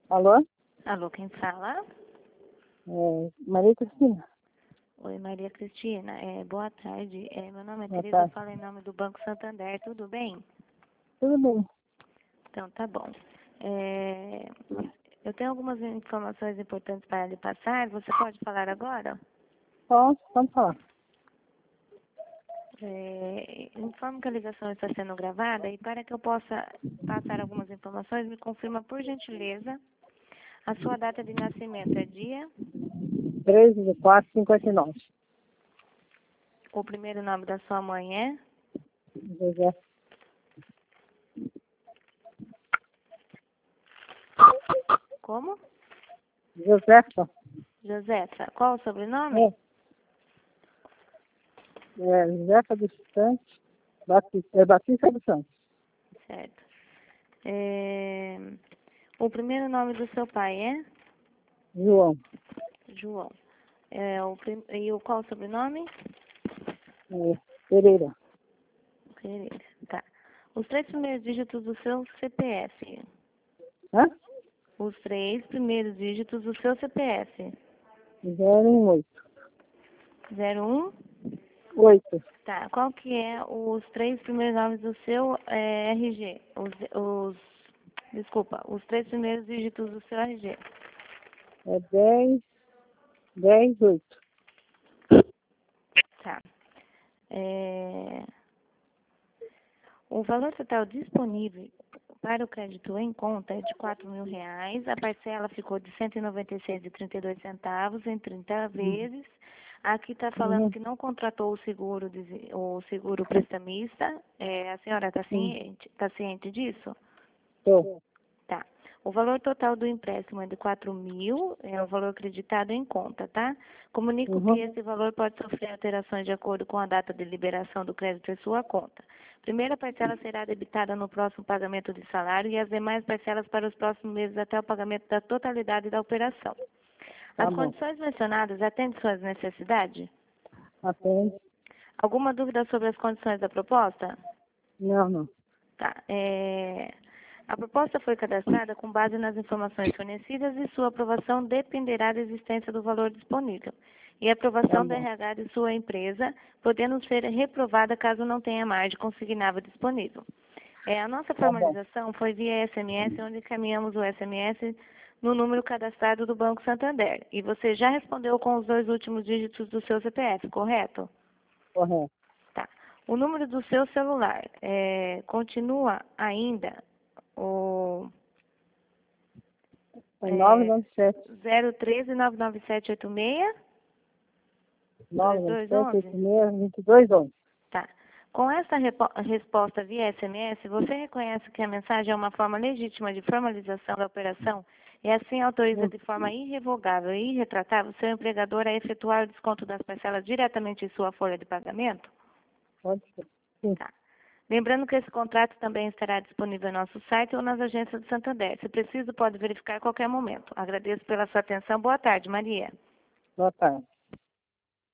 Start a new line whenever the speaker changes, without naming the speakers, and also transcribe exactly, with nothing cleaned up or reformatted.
Alô?
Alô, quem fala?
É, Maria Cristina.
Oi, Maria Cristina. É, boa tarde. É, meu nome é
Boa
Tereza, eu
tarde.
falo em nome do Banco Santander. Tudo bem?
Tudo bem?
Então, tá bom. É, eu tenho algumas informações importantes para lhe passar. Você pode falar agora?
Posso? Pode falar.
É, informo que a ligação está sendo gravada e para que eu possa passar algumas informações, me confirma, por gentileza, a sua data de nascimento é dia,
treze de quatro, cinquenta e nove.
o primeiro nome da sua mãe é,
José.
como?
Josefa.
Josefa. Qual o sobrenome?
É. É, Josefa dos Santos. Batista, é Batista dos Santos.
Certo. É, o primeiro nome do seu pai é?
João.
João. É, o, prim- e o qual o sobrenome?
É, Pereira.
Pereira. Tá. Os três primeiros dígitos do seu C P F.
Hã?
Os três primeiros dígitos do seu C P F.
zero um oito.
zero um.
oito.
Tá. Qual que é os três primeiros nomes do seu é, R G? Os, os, desculpa, os três primeiros dígitos do seu R G.
É dez, dez, oito.
Tá. É, o valor total disponível para o crédito em conta é de quatro mil reais. A parcela ficou de cento e noventa e seis reais e trinta e dois centavos em trinta vezes. Aqui está falando
Uhum.
que não contratou o seguro, de- o seguro prestamista. É, a senhora está
Sim.
ciente, tá ciente disso?
Tô.
Tá. O valor total do empréstimo é de quatro mil, é o valor acreditado em conta, tá? Comunico
Uhum.
que esse valor pode sofrer alterações de acordo com a data de liberação do crédito em sua conta. Primeira parcela será debitada no próximo pagamento de salário e as demais parcelas para os próximos meses até o pagamento da totalidade da operação.
Tá
As
bom.
condições mencionadas atendem suas necessidades?
Atende?
Alguma dúvida sobre as condições da proposta?
Não, não.
Tá. É, A proposta foi cadastrada com base nas informações fornecidas e sua aprovação dependerá da existência do valor disponível e a
Tá
aprovação do
bom.
R H de sua empresa, podendo ser reprovada caso não tenha margem consignável disponível. É, a nossa
Tá bom.
formalização foi via S M S, onde encaminhamos o S M S no número cadastrado do Banco Santander. E você já respondeu com os dois últimos dígitos do seu C P F, correto?
Correto.
Tá. O número do seu celular é, continua ainda o
É nove
é,
nove sete.
zero um três nove nove sete oito seis
nove
dois
nove
dois
sete,
um
oito
um?
seis, vinte e dois, onze.
Tá. Com essa repo- resposta via S M S, você reconhece que a mensagem é uma forma legítima de formalização da operação e assim autoriza
Hum.
de forma irrevogável e irretratável seu empregador a efetuar o desconto das parcelas diretamente em sua folha de pagamento?
Pode ser. Sim.
Tá. Lembrando que esse contrato também estará disponível em nosso site ou nas agências do Santander. Se preciso, pode verificar a qualquer momento. Agradeço pela sua atenção. Boa tarde, Maria.
Boa tarde.